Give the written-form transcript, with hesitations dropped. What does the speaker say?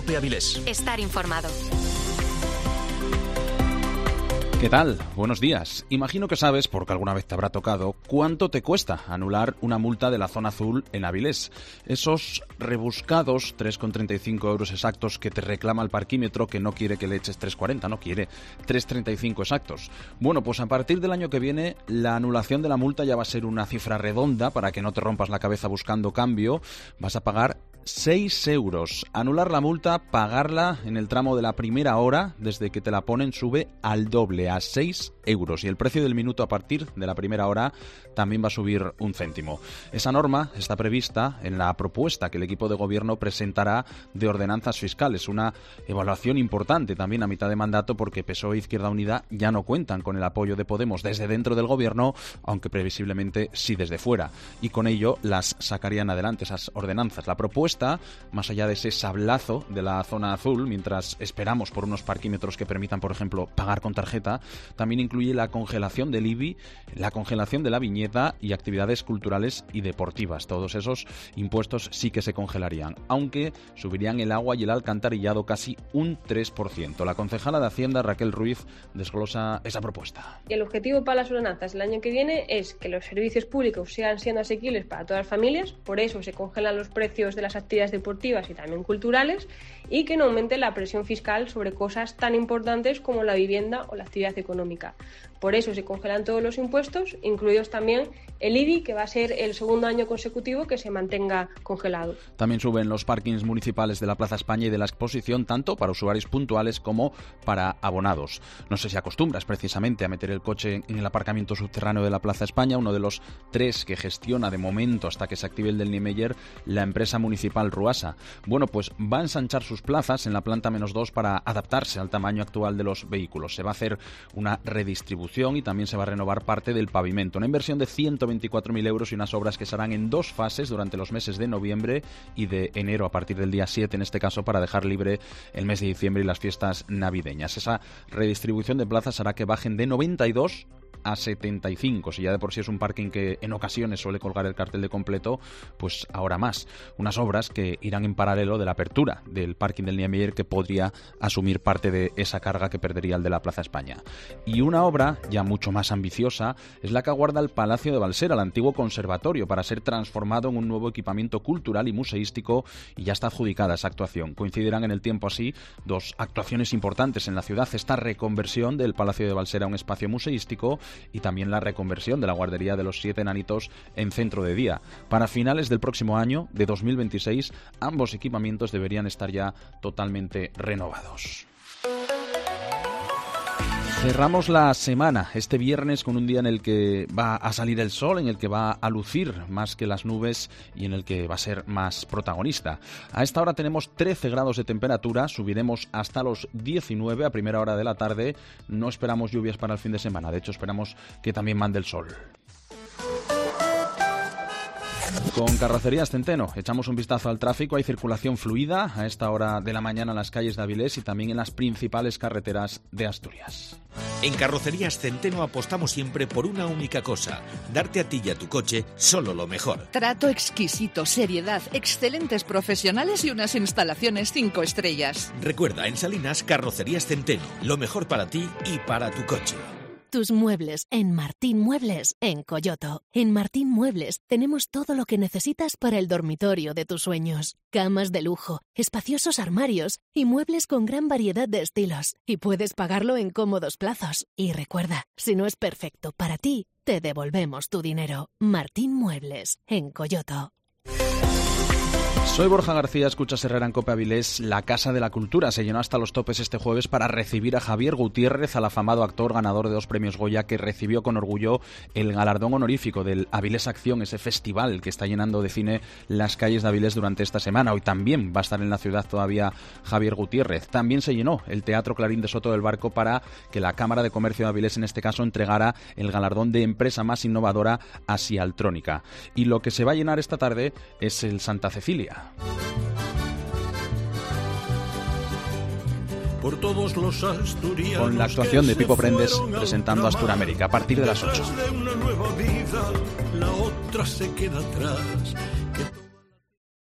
COPE Avilés. Estar informado. ¿Qué tal? Buenos días. Imagino que sabes, porque alguna vez te habrá tocado, cuánto te cuesta anular una multa de la zona azul en Avilés. Esos rebuscados 3,35 euros exactos que te reclama el parquímetro, que no quiere que le eches 3,40, no quiere 3,35 exactos. Bueno, pues a partir del año que viene la anulación de la multa ya va a ser una cifra redonda para que no te rompas la cabeza buscando cambio. Vas a pagar 6 euros. Anular la multa, pagarla en el tramo de la primera hora, desde que te la ponen, sube al doble, a 6 euros. Y el precio del minuto a partir de la primera hora también va a subir 1 céntimo. Esa norma está prevista en la propuesta que el equipo de gobierno presentará de ordenanzas fiscales. Una evaluación importante también a mitad de mandato, porque PSOE e Izquierda Unida ya no cuentan con el apoyo de Podemos desde dentro del gobierno, aunque previsiblemente sí desde fuera. Y con ello las sacarían adelante esas ordenanzas. La propuesta, más allá de ese sablazo de la zona azul, mientras esperamos por unos parquímetros que permitan, por ejemplo, pagar con tarjeta, también incluye la congelación del IBI, la congelación de la viñeta y actividades culturales y deportivas. Todos esos impuestos sí que se congelarían, aunque subirían el agua y el alcantarillado casi un 3%. La concejala de Hacienda, Raquel Ruiz, desglosa esa propuesta. El objetivo para las ordenanzas el año que viene es que los servicios públicos sigan siendo asequibles para todas las familias, por eso se congelan los precios de las actividades deportivas y también culturales, y que no aumente la presión fiscal sobre cosas tan importantes como la vivienda o la actividad económica. Por eso se congelan todos los impuestos, incluidos también el IBI, que va a ser el segundo año consecutivo que se mantenga congelado. También suben los parkings municipales de la Plaza España y de la Exposición, tanto para usuarios puntuales como para abonados. No sé si acostumbras precisamente a meter el coche en el aparcamiento subterráneo de la Plaza España, uno de los 3 que gestiona de momento hasta que se active el del Niemeyer la empresa municipal Ruasa. Bueno, pues va a ensanchar sus plazas en la planta -2 para adaptarse al tamaño actual de los vehículos. Se va a hacer una redistribución y también se va a renovar parte del pavimento. Una inversión de 124.000 euros y unas obras que se harán en 2 fases durante los meses de noviembre y de enero, a partir del día 7 en este caso, para dejar libre el mes de diciembre y las fiestas navideñas. Esa redistribución de plazas hará que bajen de 92 a 75, si ya de por sí es un parking que en ocasiones suele colgar el cartel de completo, pues ahora más. Unas obras que irán en paralelo de la apertura del parking del Niemeyer, que podría asumir parte de esa carga que perdería el de la Plaza España. Y una obra ya mucho más ambiciosa es la que aguarda el Palacio de Balsera, el antiguo conservatorio, para ser transformado en un nuevo equipamiento cultural y museístico, y ya está adjudicada esa actuación. Coincidirán en el tiempo así 2 actuaciones importantes en la ciudad: esta reconversión del Palacio de Balsera a un espacio museístico y también la reconversión de la guardería de los 7 enanitos en centro de día. Para finales del próximo año, de 2026, ambos equipamientos deberían estar ya totalmente renovados. Cerramos la semana este viernes con un día en el que va a salir el sol, en el que va a lucir más que las nubes y en el que va a ser más protagonista. A esta hora tenemos 13 grados de temperatura, subiremos hasta los 19 a primera hora de la tarde. No esperamos lluvias para el fin de semana, de hecho esperamos que también mande el sol. Con Carrocerías Centeno echamos un vistazo al tráfico. Hay circulación fluida a esta hora de la mañana en las calles de Avilés y también en las principales carreteras de Asturias. En Carrocerías Centeno apostamos siempre por una única cosa: darte a ti y a tu coche solo lo mejor. Trato exquisito, seriedad, excelentes profesionales y unas instalaciones 5 estrellas. Recuerda, en Salinas, Carrocerías Centeno, lo mejor para ti y para tu coche. Tus muebles en Martín Muebles, en Coyoto. En Martín Muebles tenemos todo lo que necesitas para el dormitorio de tus sueños. Camas de lujo, espaciosos armarios y muebles con gran variedad de estilos. Y puedes pagarlo en cómodos plazos. Y recuerda, si no es perfecto para ti, te devolvemos tu dinero. Martín Muebles, en Coyoto. Soy Borja García, escuchas Herrera en COPE Avilés. La Casa de la Cultura se llenó hasta los topes este jueves para recibir a Javier Gutiérrez, al afamado actor ganador de 2 premios Goya, que recibió con orgullo el galardón honorífico del Avilés Acción, ese festival que está llenando de cine las calles de Avilés durante esta semana. Hoy también va a estar en la ciudad todavía Javier Gutiérrez. También se llenó el Teatro Clarín de Soto del Barco para que la Cámara de Comercio de Avilés, en este caso, entregara el galardón de empresa más innovadora a Sialtrónica. Y lo que se va a llenar esta tarde es el Santa Cecilia. Por todos los asturianos, con la actuación de Pipo Prendes presentando Asturamérica a partir de las 8. De una nueva vida, la otra se queda atrás.